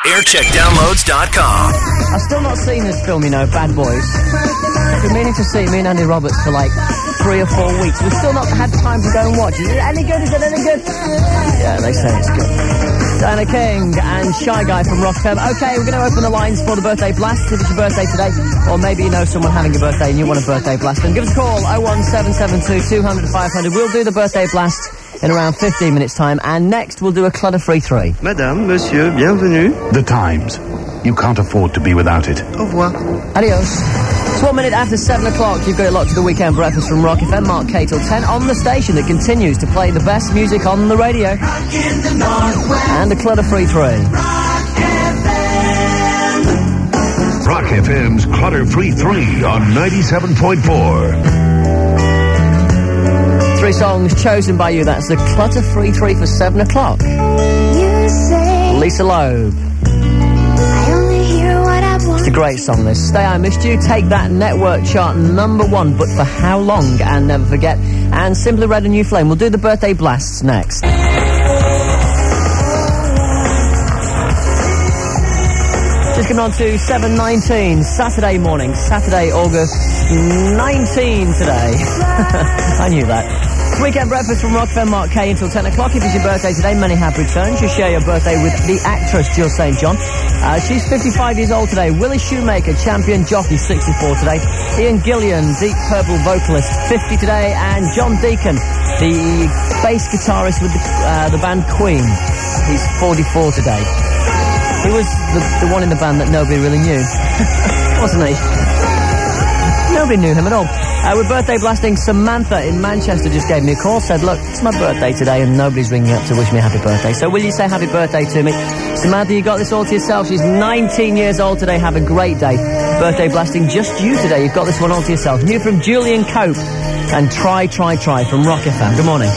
aircheckdownloads.com. I've still not seen this film, Bad Boys. I've been meaning to see me and Andy Roberts for like 3 or 4 weeks. We've still not had time to go and watch. Is it any good? Is it any good? Yeah, they say it's good. Diana King and Shy Guy from Rock FM. Okay, we're going to open the lines for the birthday blast. If it's your birthday today, or maybe you know someone having a birthday and you want a birthday blast, then give us a call, 01772 200 500. We'll do the birthday blast in around 15 minutes' time, and next we'll do a clutter-free 3. Madame, monsieur, bienvenue. The Times. You can't afford to be without it. Au revoir. Adios. It's 1 minute after 7 o'clock. You've got it locked to the weekend breakfast from Rock FM. Mark K till 10 on the station that continues to play the best music on the radio. And a clutter-free 3. Rock FM's Clutter-Free 3 on 97.4. 3 songs chosen by you. That's the clutter-free 3 for 7 o'clock. Lisa Loeb. It's a great song, this. Stay I Missed You. Take That network chart #1, but for how long? And Never Forget. And Simply Red and New Flame. We'll do the birthday blasts next. Just coming on to 7:19, Saturday morning. Saturday, August 19 today. I knew that. Weekend breakfast from Rock FM, Mark K until 10 o'clock. If it's your birthday today, many happy returns. You share your birthday with the actress Jill St. John. She's 55 years old today. Willie Shoemaker, champion jockey, 64 today. Ian Gillian, Deep Purple vocalist, 50 today. And John Deacon, the bass guitarist with the band Queen. He's 44 today. He was the one in the band that nobody really knew, wasn't he? Nobody knew him at all. We're birthday blasting. Samantha in Manchester just gave me a call, said, look, it's my birthday today and nobody's ringing up to wish me a happy birthday. So will you say happy birthday to me? Samantha, you got this all to yourself. She's 19 years old today. Have a great day. Birthday blasting just you today. You've got this one all to yourself. New from Julian Cope and Try, Try, Try from Rock FM. Good morning.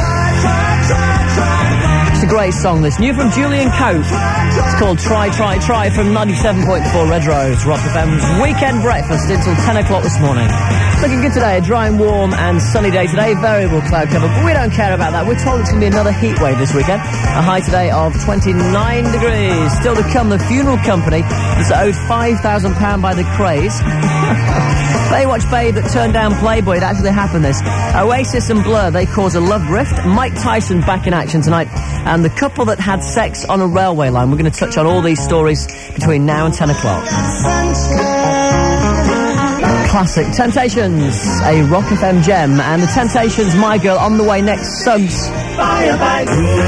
It's a great song, this. New from Julian Cope. It's called Try, Try, Try from 97.4 Red Rose. Rock FM's weekend breakfast until 10 o'clock this morning. Looking good today. A dry and warm and sunny day today. Variable cloud cover, but we don't care about that. We're told it's going to be another heat wave this weekend. A high today of 29 degrees. Still to come, the funeral company is owed £5,000 by the Craze. Baywatch babe that turned down Playboy. It actually happened, this. Oasis and Blur, they cause a love rift. Mike Tyson back in action tonight. And the couple that had sex on a railway line. We're going to touch on all these stories between now and 10 o'clock. Classic Temptations, a Rock FM gem. And the Temptations, My Girl, on the way next. Suggs. Bye, bye.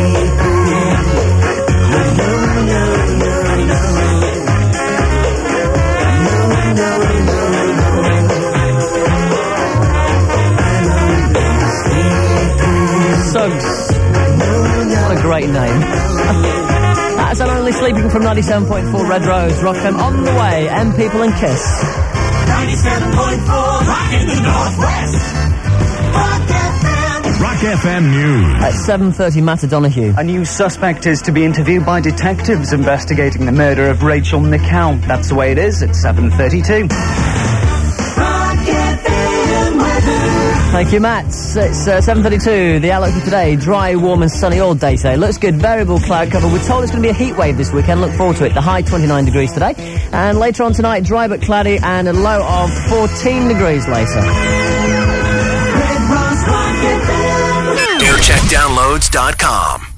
Suggs. What a great name. That's I'm Only Sleeping from 97.4 Red Rose. Rock FM on the way. M People and Kiss. 97.4 Rock in the Northwest. Rock FM. Rock FM News. At 7:30, Matt Donahue. A new suspect is to be interviewed by detectives investigating the murder of Rachel McCown. That's the way it is at 7:32. Thank you, Matt. It's 7:32. The outlook for today, dry, warm and sunny all day today. Looks good. Variable cloud cover. We're told it's going to be a heat wave this weekend. Look forward to it. The high 29 degrees today. And later on tonight, dry but cloudy and a low of 14 degrees later. aircheckdownloads.com.